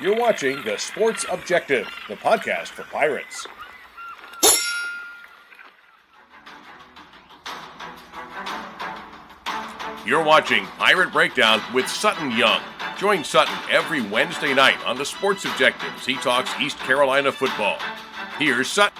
You're watching The Sports Objective, the podcast for Pirates. You're watching Pirate Breakdown with Sutton Young. Join Sutton every Wednesday night on The Sports Objective as he talks East Carolina football. Here's Sutton.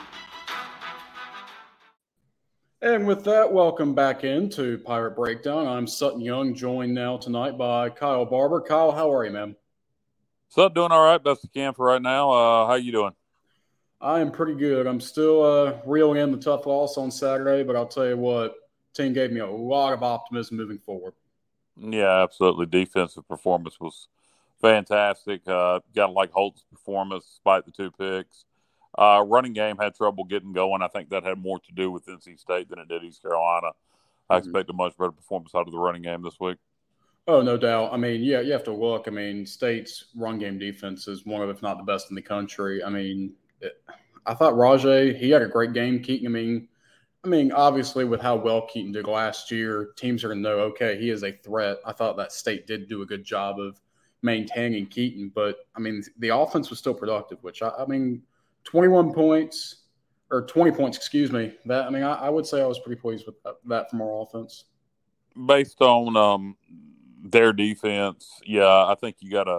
And with that, welcome back into Pirate Breakdown. I'm Sutton Young, joined now tonight by Kyle Barber. Kyle, how are you, man? Sutton, doing all right, best I can for right now. How you doing? I am pretty good. I'm still reeling in the tough loss on Saturday, but I'll tell you what, team gave me a lot of optimism moving forward. Yeah, absolutely. Defensive performance was fantastic. Got to like Holt's performance despite the two picks. Running game had trouble getting going. I think that had more to do with NC State than it did East Carolina. I expect a much better performance out of the running game this week. Oh, no doubt. I mean, yeah, you have to look. I mean, State's run game defense is one of, if not the best in the country. I mean, I thought Rajay, he had a great game. Keaton, I mean, obviously with how well Keaton did last year, teams are going to know, okay, he is a threat. I thought that State did do a good job of maintaining Keaton. But, I mean, the offense was still productive, which, I mean, 21 points or 20 points, excuse me. That, I mean, I would say I was pretty pleased with that from our offense. Based on their defense, yeah, I think you got to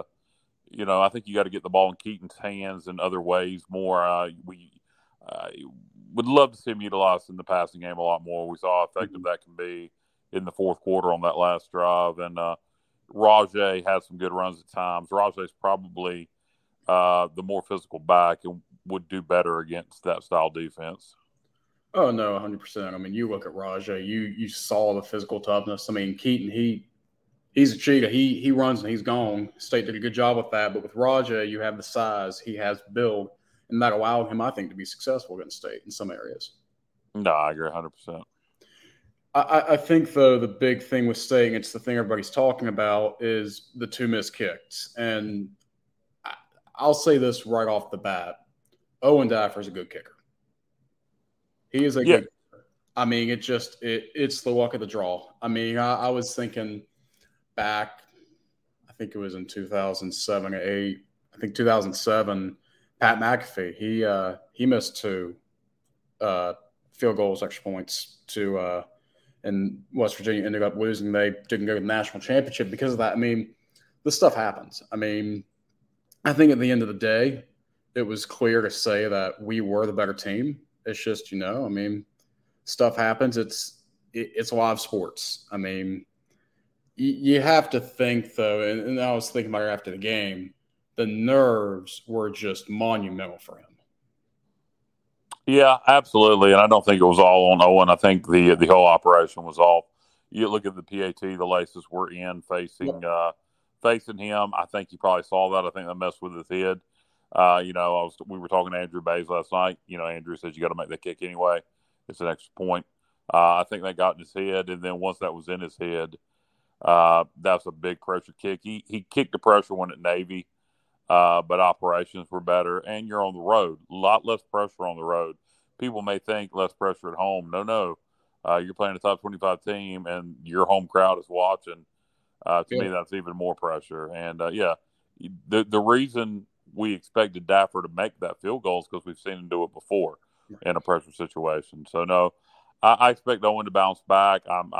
get the ball in Keaton's hands in other ways more. We would love to see him utilized in the passing game a lot more. We saw how effective that can be in the fourth quarter on that last drive. And Rajay had some good runs at times. Rajay's probably the more physical back and would do better against that style defense. Oh, no, 100%. I mean, you look at Rajay, you saw the physical toughness. I mean, Keaton, he's a cheetah. He runs and he's gone. State did a good job with that. But with Rajay, you have the size. He has build. And that allowed him, I think, to be successful against State in some areas. No, I agree 100%. I think, though, the big thing with State, and it's the thing everybody's talking about, is the two missed kicks. And I'll say this right off the bat. Owen Daffer is a good kicker. He is a good kicker. I mean, it's the luck of the draw. I mean, I was thinking back, I think it was in 2007 or 8. I think 2007, Pat McAfee, he missed two field goals, extra points and West Virginia ended up losing. They didn't go to the national championship because of that. I mean, this stuff happens. I mean, I think at the end of the day, it was clear to say that we were the better team. It's just, I mean, stuff happens. It's live sports. I mean, you have to think, though, and I was thinking about it after the game, the nerves were just monumental for him. Yeah, absolutely. And I don't think it was all on Owen. I think the whole operation was off. You look at the PAT, the laces were in facing him. I think he probably saw that. I think that messed with his head. We were talking to Andrew Bays last night. Andrew says you got to make that kick anyway. It's an extra point. I think that got in his head. And then once that was in his head, that's a big pressure kick. He kicked the pressure one at Navy, but operations were better. And you're on the road. A lot less pressure on the road. People may think less pressure at home. No. You're playing a top 25 team, and your home crowd is watching. To me, that's even more pressure. And, the reason we expected Daffer to make that field goal is because we've seen him do it before in a pressure situation. So, no, I expect Owen to bounce back.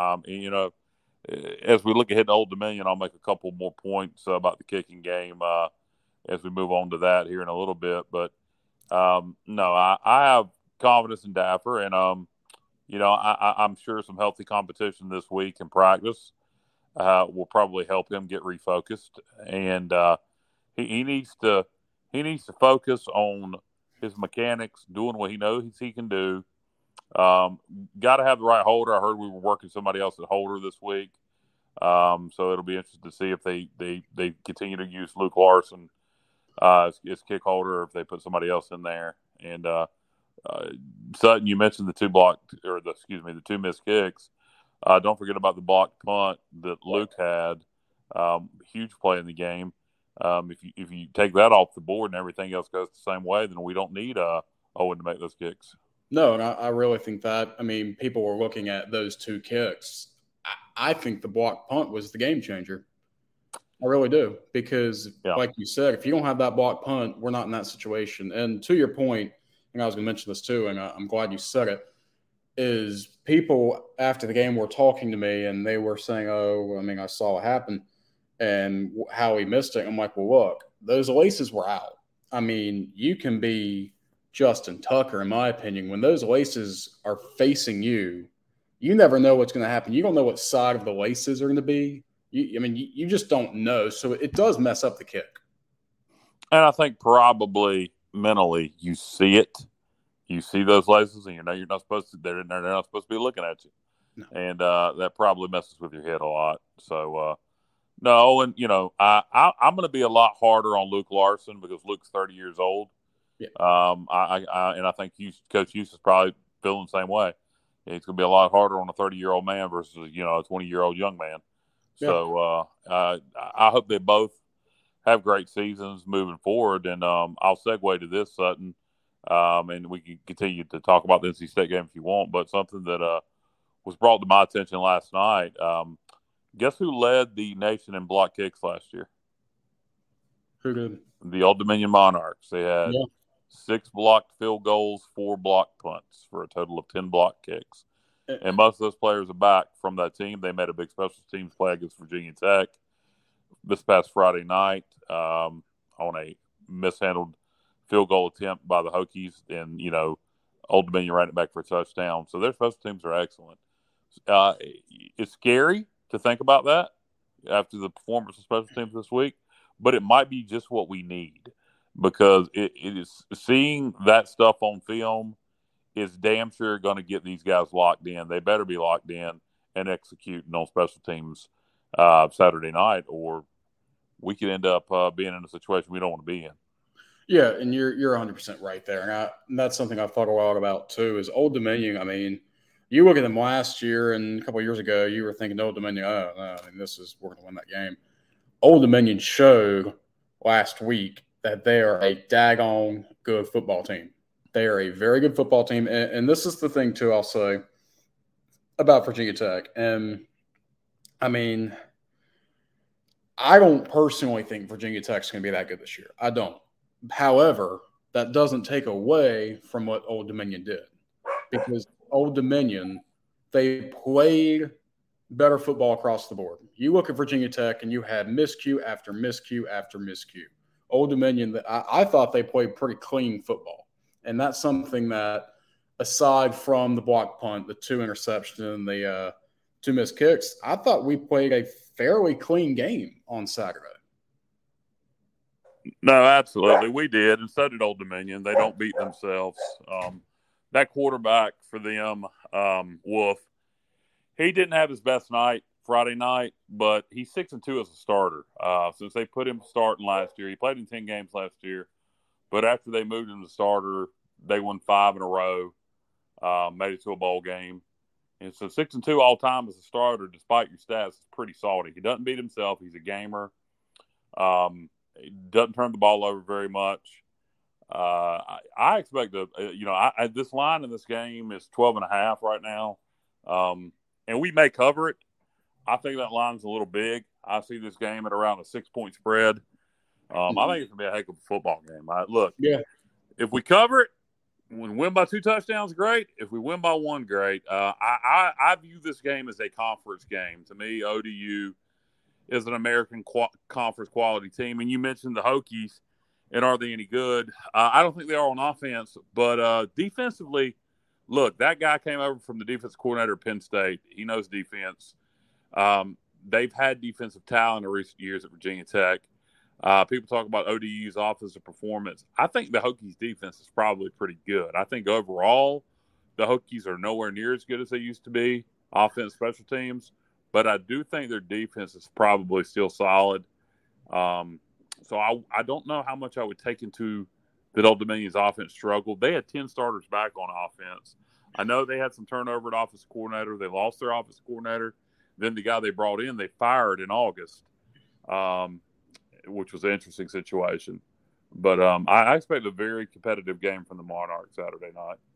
As we look ahead to Old Dominion, I'll make a couple more points about the kicking game as we move on to that here in a little bit. But, no, I have confidence in Daffer. And, I'm sure some healthy competition this week in practice will probably help him get refocused. And he needs to focus on his mechanics, doing what he knows he can do. Got to have the right holder. I heard we were working somebody else at holder this week. So it'll be interesting to see if they continue to use Luke Larson as kick holder, or if they put somebody else in there. And Sutton, you mentioned the two missed kicks. Don't forget about the blocked punt that Luke had. Huge play in the game. If you take that off the board and everything else goes the same way, then we don't need Owen to make those kicks. No, and I really think that. I mean, people were looking at those two kicks. I think the blocked punt was the game changer. I really do, because Yeah. like you said, if you don't have that block punt, we're not in that situation. And to your point, and I was going to mention this too, and I'm glad you said it, is people after the game were talking to me and they were saying, oh, I mean, I saw it happen and how he missed it. I'm like, well, look, those laces were out. I mean, you can be Justin Tucker, in my opinion. When those laces are facing you, you never know what's going to happen. You don't know what side of the laces are going to be. You just don't know. So it does mess up the kick. And I think probably mentally you see it. You see those laces, and you know you're not supposed to. They're not supposed to be looking at you, No. and that probably messes with your head a lot. So no, and I'm going to be a lot harder on Luke Larson because Luke's 30 years old. Yeah. I think Coach Hughes is probably feeling the same way. It's going to be a lot harder on a 30-year-old man versus a 20-year-old young man. Yeah. So I hope they both have great seasons moving forward. And I'll segue to this, Sutton, and we can continue to talk about the NC State game if you want. But something that was brought to my attention last night. Guess who led the nation in block kicks last year? Who did? The Old Dominion Monarchs. They had 6 blocked field goals, 4 blocked punts for a total of 10 block kicks. And most of those players are back from that team. They made a big special teams play against Virginia Tech this past Friday night on a mishandled field goal attempt by the Hokies. And, Old Dominion ran it back for a touchdown. So their special teams are excellent. It's scary to think about that after the performance of special teams this week, but it might be just what we need because it is seeing that stuff on film is damn sure going to get these guys locked in. They better be locked in and executing on special teams Saturday night, or we could end up being in a situation we don't want to be in. Yeah, and you're 100% right there. And that's something I've thought a lot about too, is Old Dominion. I mean, you look at them last year and a couple of years ago, you were thinking Old Dominion, oh, no, I mean, we're going to win that game. Old Dominion showed last week that they are a daggone good football team. They are a very good football team. And this is the thing, too, I'll say about Virginia Tech. And, I mean, I don't personally think Virginia Tech's going to be that good this year. I don't. However, that doesn't take away from what Old Dominion did. Because Old Dominion, they played better football across the board. You look at Virginia Tech, and you had miscue after miscue after miscue. Old Dominion, I thought they played pretty clean football. And that's something that, aside from the block punt, the 2 interceptions, and the 2 missed kicks, I thought we played a fairly clean game on Saturday. No, absolutely. We did, and so did Old Dominion. They don't beat themselves. That quarterback for them, Wolf, he didn't have his best night Friday night, but he's 6-2 as a starter. Since they put him starting last year, he played in 10 games last year. But after they moved him to starter, they won 5 in a row, made it to a bowl game. And so 6-2 all time as a starter, despite your stats, is pretty salty. He doesn't beat himself. He's a gamer. He doesn't turn the ball over very much. I expect this line in this game is 12.5 right now. And we may cover it. I think that line's a little big. I see this game at around a 6-point spread. I think it's going to be a heck of a football game. If we cover it, we win by 2 touchdowns, great. If we win by 1, great. I view this game as a conference game. To me, ODU is an American conference quality team. And you mentioned the Hokies, and are they any good? I don't think they are on offense, but defensively, look, that guy came over from the defensive coordinator at Penn State. He knows defense. They've had defensive talent in recent years at Virginia Tech. People talk about ODU's offensive performance. I think the Hokies' defense is probably pretty good. I think overall, the Hokies are nowhere near as good as they used to be, offense, special teams. But I do think their defense is probably still solid. So I don't know how much I would take into that Old Dominion's offense struggled. They had 10 starters back on offense. I know they had some turnover at offensive coordinator. They lost their offensive coordinator. Then the guy they brought in, they fired in August, which was an interesting situation. But I expect a very competitive game from the Monarchs Saturday night.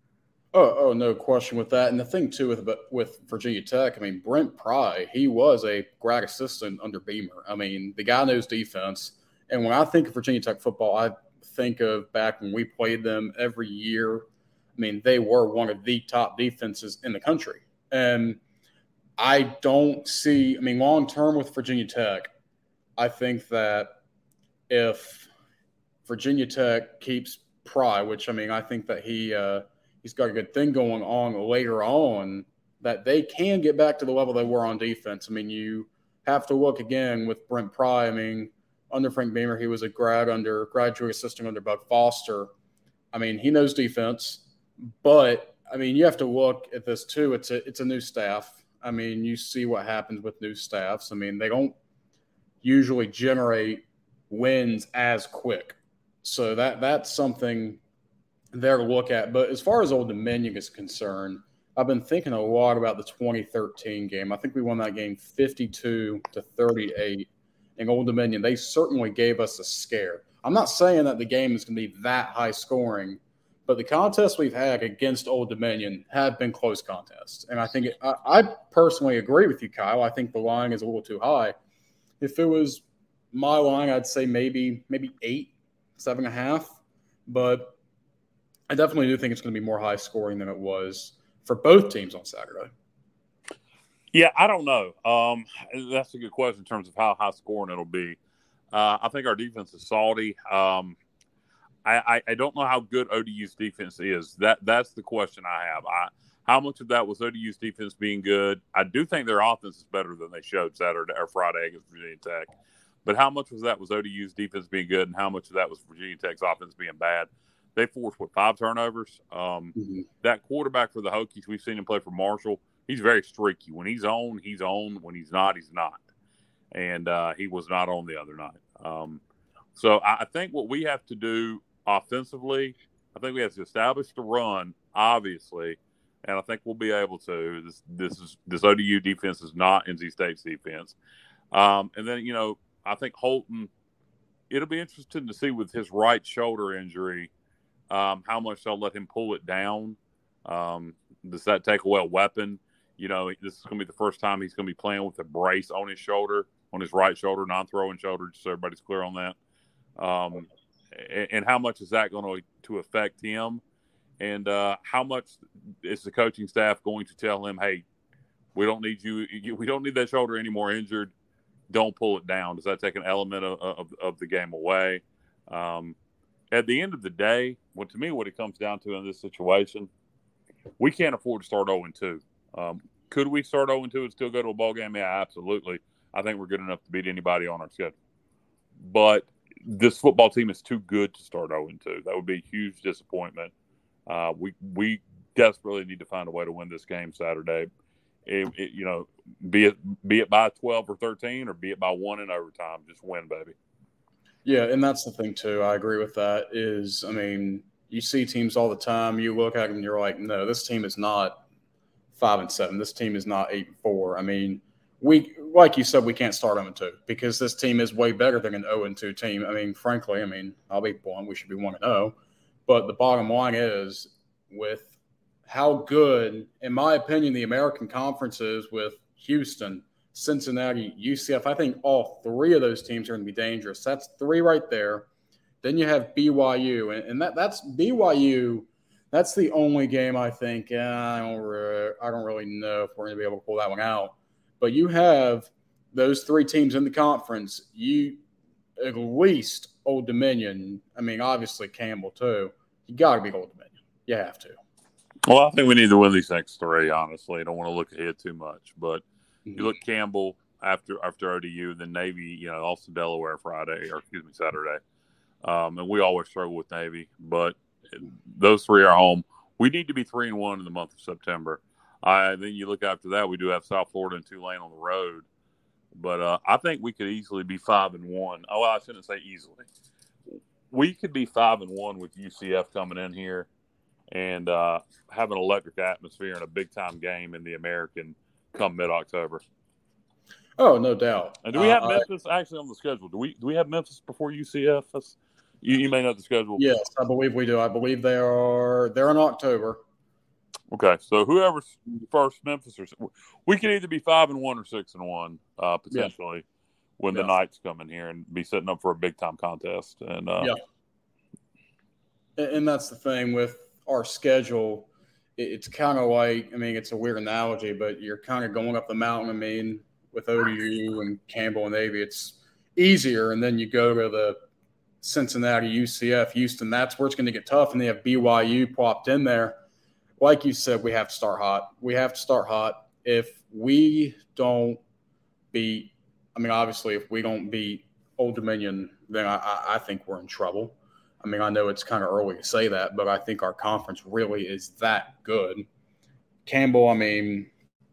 Oh, no question with that. And the thing too with Virginia Tech, I mean, Brent Pry, he was a grad assistant under Beamer. I mean, the guy knows defense. And when I think of Virginia Tech football, I think of back when we played them every year. I mean, they were one of the top defenses in the country. And I don't see, I mean, long term with Virginia Tech, I think that if Virginia Tech keeps Pry, which I mean, I think that he's got a good thing going on later on, that they can get back to the level they were on defense. I mean, you have to look again with Brent Pry. I mean, under Frank Beamer, he was a graduate assistant under Buck Foster. I mean, he knows defense, but I mean, you have to look at this too. It's a new staff. I mean, you see what happens with new staffs. I mean, they don't usually generate wins as quick. So that's something there to look at. But as far as Old Dominion is concerned, I've been thinking a lot about the 2013 game. I think we won that game 52-38. In Old Dominion, they certainly gave us a scare. I'm not saying that the game is going to be that high scoring, but the contests we've had against Old Dominion have been close contests. And I think I personally agree with you, Kyle. I think the line is a little too high. If it was my line, I'd say maybe 8, 7.5. But I definitely do think it's going to be more high scoring than it was for both teams on Saturday. Yeah, I don't know. That's a good question in terms of how high scoring it'll be. I think our defense is salty. I don't know how good ODU's defense is. That's the question I have. How much of that was ODU's defense being good? I do think their offense is better than they showed Saturday or Friday against Virginia Tech. But how much was that was ODU's defense being good, and how much of that was Virginia Tech's offense being bad? They forced 5 turnovers. That quarterback for the Hokies, we've seen him play for Marshall. He's very streaky. When he's on, he's on. When he's not, he's not. And he was not on the other night. So I think what we have to do offensively, I think we have to establish the run, obviously, and I think we'll be able to. This ODU defense is not NC State's defense. And then, I think Holton, it'll be interesting to see with his right shoulder injury how much they'll let him pull it down. Does that take away a weapon? This is going to be the first time he's going to be playing with a brace on his shoulder, on his right shoulder, non-throwing shoulder, just so everybody's clear on that. And how much is that going to affect him? And how much is the coaching staff going to tell him, hey, we don't need we don't need that shoulder anymore injured. Don't pull it down. Does that take an element of the game away? At the end of the day, to me, what it comes down to in this situation, we can't afford to start 0-2. Could we start 0-2 and still go to a ball game? Yeah, absolutely. I think we're good enough to beat anybody on our schedule. But this football team is too good to start 0-2. That would be a huge disappointment. We desperately need to find a way to win this game Saturday. Be it by 12 or 13 or be it by 1 in overtime. Just win, baby. Yeah, and that's the thing too. I agree with that. You see teams all the time. You look at them and you're like, no, this team is not 5-7. This team is not 8-4. I mean, like you said, we can't start 0-2 because this team is way better than an 0-2 team. I mean, frankly, I'll be blunt. We should be 1-0. But the bottom line is, with how good, in my opinion, the American Conference is with Houston, Cincinnati, UCF, I think all 3 of those teams are going to be dangerous. That's 3 right there. Then you have BYU, and that's BYU. That's the only game I think I don't really know if we're going to be able to pull that one out. But you have those 3 teams in the conference. You at least Old Dominion. I mean, obviously Campbell too. You got to beat Old Dominion. You have to. Well, I think we need to win these next 3. Honestly, I don't want to look ahead too much, but you look Campbell after ODU, then Navy. Also Delaware Saturday. And we always struggle with Navy, but those 3 are home. We need to be 3-1 in the month of September. Then you look after that, we do have South Florida and Tulane on the road. But I think we could easily be 5-1. Oh, I shouldn't say easily. We could be 5-1 with UCF coming in here and have an electric atmosphere and a big-time game in the American come mid-October. Oh, no doubt. And do we have Memphis actually on the schedule? Do we have Memphis before UCF? You may know the schedule. Yes, I believe we do. I believe they're in October. Okay, so whoever's first, Memphis or we can either be 5-1 or 6-1 potentially when the Knights come in here and be setting up for a big time contest. And and that's the thing with our schedule. It's kind of like, I mean, it's a weird analogy, but you're kind of going up the mountain. I mean, with ODU and Campbell and Navy, it's easier, and then you go to the Cincinnati, UCF, Houston. That's where it's going to get tough, and they have BYU plopped in there. Like you said, we have to start hot. We have to start hot. If we don't beat, I mean, obviously, if we don't beat Old Dominion, then I think we're in trouble. I mean, I know it's kind of early to say that, but I think our conference really is that good. Campbell, I mean,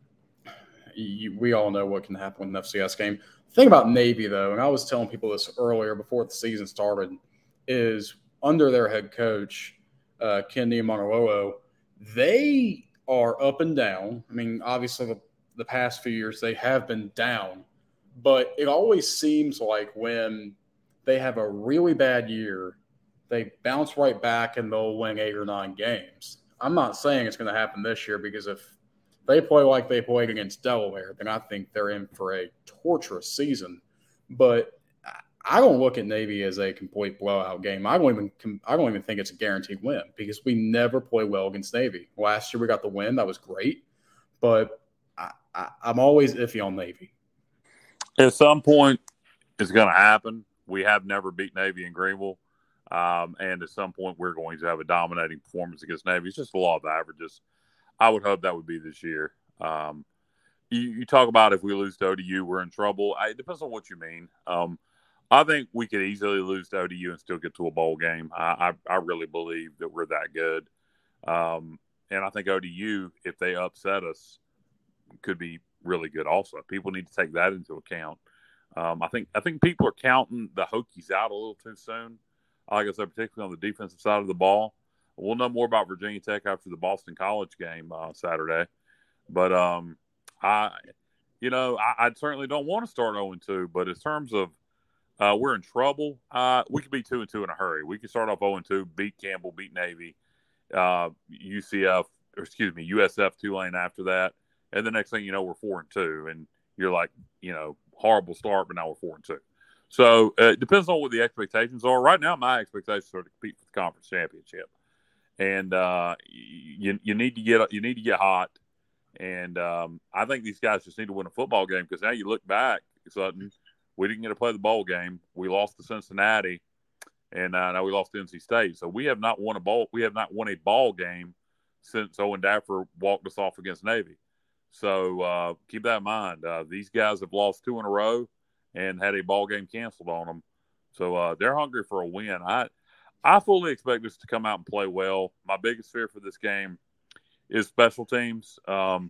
we all know what can happen with an FCS game. The thing about Navy, though, and I was telling people this earlier before the season started, is under their head coach, Ken Niumatalolo, they are up and down. I mean, obviously, the past few years they have been down, but it always seems like when they have a really bad year, they bounce right back and they'll win 8 or 9 games. I'm not saying it's going to happen this year, because if they play like they played against Delaware, then I think they're in for a torturous season. But I don't look at Navy as a complete blowout game. I don't even think it's a guaranteed win, because we never play well against Navy. Last year we got the win. That was great. But I'm always iffy on Navy. At some point, it's going to happen. We have never beat Navy in Greenville. And at some point, we're going to have a dominating performance against Navy. It's just the law of averages. I would hope that would be this year. You talk about if we lose to ODU, we're in trouble. It depends on what you mean. I think we could easily lose to ODU and still get to a bowl game. I really believe that we're that good. And I think ODU, if they upset us, could be really good also. People need to take that into account. I think people are counting the Hokies out a little too soon. Like I said, particularly on the defensive side of the ball. We'll know more about Virginia Tech after the Boston College game Saturday. But, I certainly don't want to start 0-2. But in terms of we're in trouble, we could be 2-2 in a hurry. We could start off 0-2, beat Campbell, beat Navy, USF, Tulane after that. And the next thing you know, we're 4-2. And you're like, horrible start, but now we're 4-2. So it depends on what the expectations are. Right now, my expectations are to compete for the conference championship, and you need to get hot. And I think these guys just need to win a football game, because now you look back, Sutton, we didn't get to play the bowl game. We lost to Cincinnati, and now we lost to NC State. So we have not won a bowl. We have not won a ball game since Owen Daffer walked us off against Navy. So keep that in mind. These guys have lost 2 in a row and had a ball game canceled on them. So they're hungry for a win. I fully expect us to come out and play well. My biggest fear for this game is special teams. I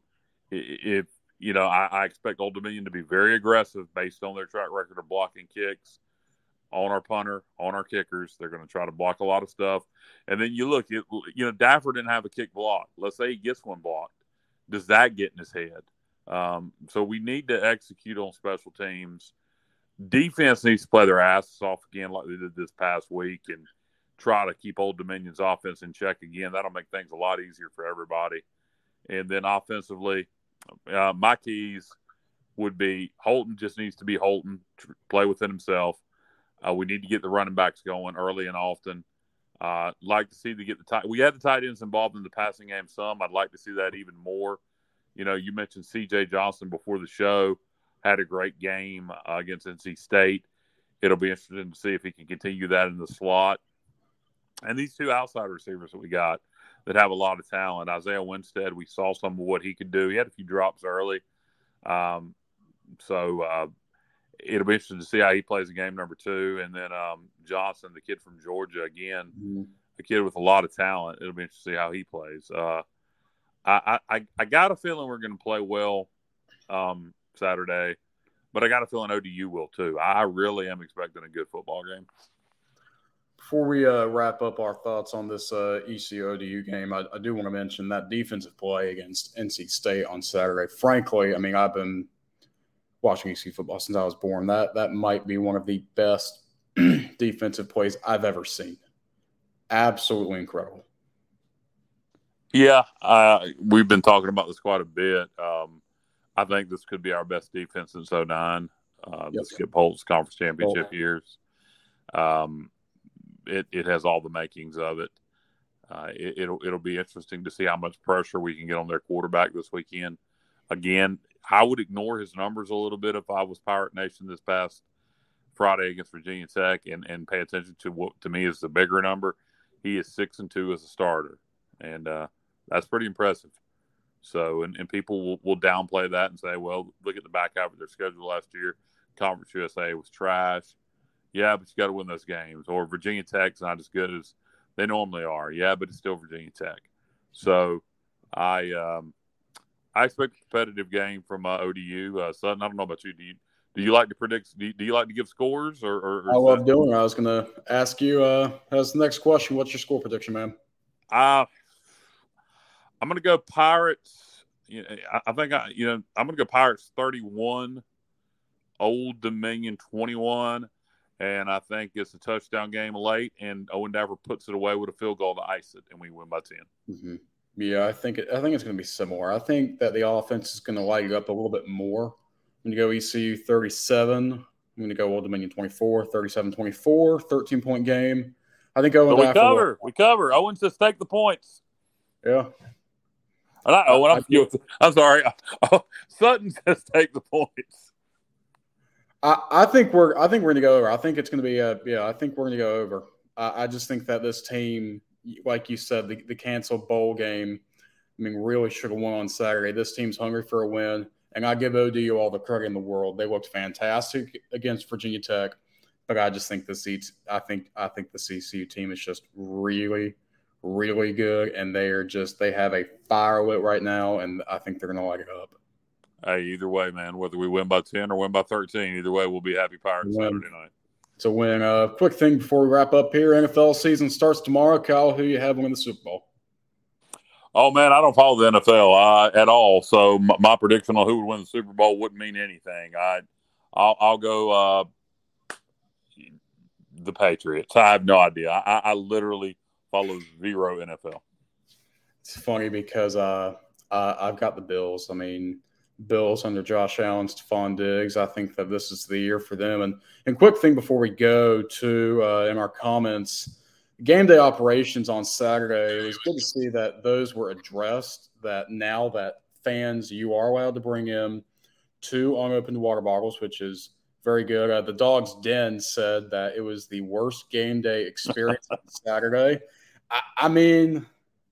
expect Old Dominion to be very aggressive based on their track record of blocking kicks on our punter, on our kickers. They're going to try to block a lot of stuff. And then you look, Daffer didn't have a kick blocked. Let's say he gets one blocked. Does that get in his head? So we need to execute on special teams. Defense needs to play their asses off again like they did this past week and try to keep Old Dominion's offense in check again. That'll make things a lot easier for everybody. And then offensively, my keys would be Holton just needs to be Holton, play within himself. We need to get the running backs going early and often. Like to see we had the tight ends involved in the passing game some. I'd like to see that even more. You mentioned C.J. Johnson before the show. Had a great game against NC State. It'll be interesting to see if he can continue that in the slot. And these 2 outside receivers that we got that have a lot of talent. Isaiah Winstead, we saw some of what he could do. He had a few drops early. So it'll be interesting to see how he plays in game number 2. And then Johnson, the kid from Georgia, again, a kid with a lot of talent. It'll be interesting to see how he plays. I got a feeling we're going to play well Saturday, but I got a feeling ODU will too. I really am expecting a good football game. Before we wrap up our thoughts on this ECU-ODU game, I do want to mention that defensive play against NC State on Saturday. Frankly, I mean, I've been watching ECU football since I was born. That might be one of the best defensive plays I've ever seen. Absolutely incredible. Yeah, we've been talking about this quite a bit. I think this could be our best defense since '09, the Skip Holtz Conference Championship years. It has all the makings of it. It'll be interesting to see how much pressure we can get on their quarterback this weekend. Again, I would ignore his numbers a little bit if I was Pirate Nation this past Friday against Virginia Tech and pay attention to what to me is the bigger number. He is 6-2 as a starter, and that's pretty impressive. So, and people will downplay that and say, well, look at the back half of their schedule last year. Conference USA was trash. Yeah, but you got to win those games. Or Virginia Tech's not as good as they normally are. Yeah, but it's still Virginia Tech. So I expect a competitive game from ODU. Sutton, I don't know about you. Do you like to predict? Do you like to give scores? Or I love doing it. I was going to ask you, as the next question, what's your score prediction, man? I'm going to go Pirates. I think I'm going to go Pirates 31, Old Dominion 21, and I think it's a touchdown game late, and Owen Dapper puts it away with a field goal to ice it, and we win by 10. Mm-hmm. Yeah, I think it's going to be similar. I think that the offense is going to light you up a little bit more. I'm going to go ECU 37. I'm going to go Old Dominion 24, 37-24, 13-point game. I think Owen Dapper we cover. Owen says take the points. Yeah. I'm sorry. Sutton says take the points. I think we're going to go over. I think it's going to be I think we're going to go over. I just think that this team, like you said, the canceled bowl game, I mean, really should have won on Saturday. This team's hungry for a win, and I give ODU all the credit in the world. They looked fantastic against Virginia Tech, but I just think I think the CCU team is just really, really good, and they have a fire lit right now, and I think they're going to light it up. Hey, either way, man, whether we win by 10 or win by 13, either way, we'll be happy Pirates Saturday night. It's a win. Quick thing before we wrap up here. NFL season starts tomorrow. Kyle, who you have winning the Super Bowl? Oh, man, I don't follow the NFL at all, so my prediction on who would win the Super Bowl wouldn't mean anything. I'll go the Patriots. I have no idea. I literally follow zero NFL. It's funny because I've got the Bills. I mean, Bills under Josh Allen, Stephon Diggs. I think that this is the year for them. And quick thing before we go to in our comments, game day operations on Saturday. It was good to see that those were addressed. That now that fans, you are allowed to bring in 2 unopened water bottles, which is very good. The Dog's Den said that it was the worst game day experience on Saturday. I mean,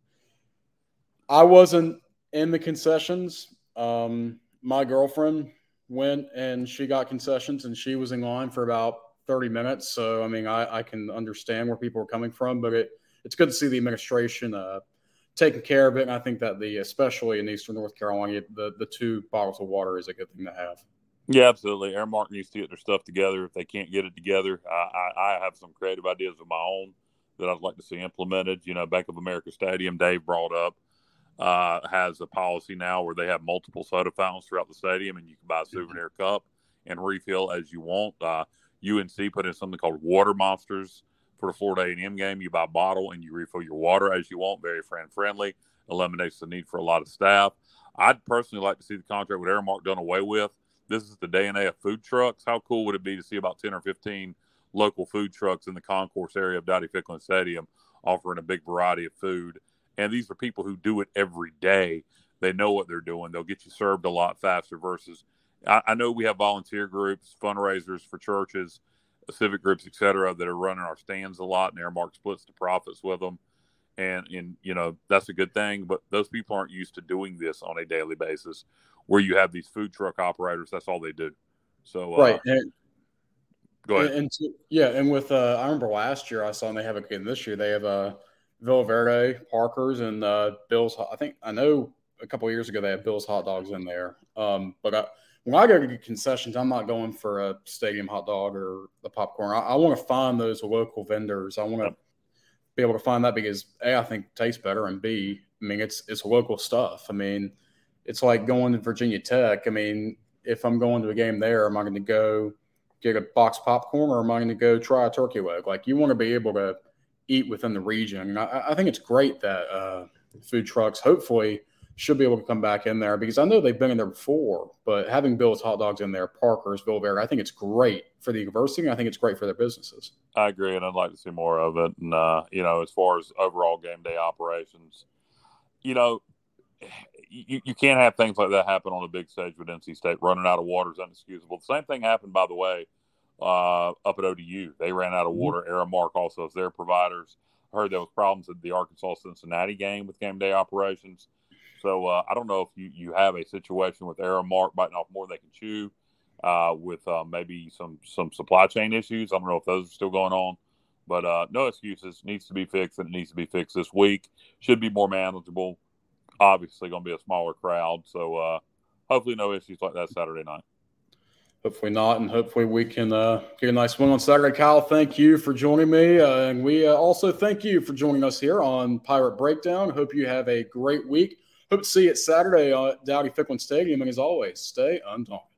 I wasn't in the concessions. My girlfriend went and she got concessions, and she was in line for about 30 minutes. So, I mean, I can understand where people are coming from, but it's good to see the administration taking care of it. And I think that especially in Eastern North Carolina, the 2 bottles of water is a good thing to have. Yeah, absolutely. Airmark needs to get their stuff together. If they can't get it together, I have some creative ideas of my own that I'd like to see implemented. Bank of America Stadium, Dave brought up, has a policy now where they have multiple soda fountains throughout the stadium, and you can buy a souvenir cup and refill as you want. UNC put in something called Water Monsters for the Florida A&M game. You buy a bottle and you refill your water as you want. Very friend-friendly. Eliminates the need for a lot of staff. I'd personally like to see the contract with Airmark done away with. This is the day and age of food trucks. How cool would it be to see about 10 or 15 local food trucks in the concourse area of Dowdy-Ficklen Stadium offering a big variety of food? And these are people who do it every day. They know what they're doing. They'll get you served a lot faster versus I know we have volunteer groups, fundraisers for churches, civic groups, et cetera, that are running our stands a lot, and Airmark splits the profits with them. And that's a good thing. But those people aren't used to doing this on a daily basis where you have these food truck operators. That's all they do. So, right. Go ahead. And with I remember last year I saw them, they have again this year. They have Villa Verde, Parker's, and Bill's. I know a couple of years ago they had Bill's hot dogs in there. But when I go to get concessions, I'm not going for a stadium hot dog or the popcorn. I want to find those local vendors. I want to be able to find that because A, I think it tastes better, and B, I mean it's local stuff. I mean, it's like going to Virginia Tech. I mean, if I'm going to a game there, am I going to go get a box of popcorn or am I going to go try a turkey leg? Like, you want to be able to eat within the region. And I think it's great that food trucks hopefully should be able to come back in there, because I know they've been in there before, but having Bill's Hot Dogs in there, Parker's, Ville-Vert, I think it's great for the university, and I think it's great for their businesses. I agree, and I'd like to see more of it. And, as far as overall game day operations, you can't have things like that happen on a big stage with NC State. Running out of water is inexcusable. The same thing happened, by the way, up at ODU. They ran out of water. Aramark also is their providers. I heard there was problems at the Arkansas-Cincinnati game with game day operations. So I don't know if you have a situation with Aramark biting off more than they can chew, with maybe some supply chain issues. I don't know if those are still going on. But no excuses. Needs to be fixed, and it needs to be fixed this week. Should be more manageable. Obviously going to be a smaller crowd. So hopefully no issues like that Saturday night. Hopefully not, and hopefully we can get a nice win on Saturday. Kyle, thank you for joining me, and we also thank you for joining us here on Pirate Breakdown. Hope you have a great week. Hope to see you at Saturday at Dowdy-Ficklen Stadium, and as always, stay undaunted.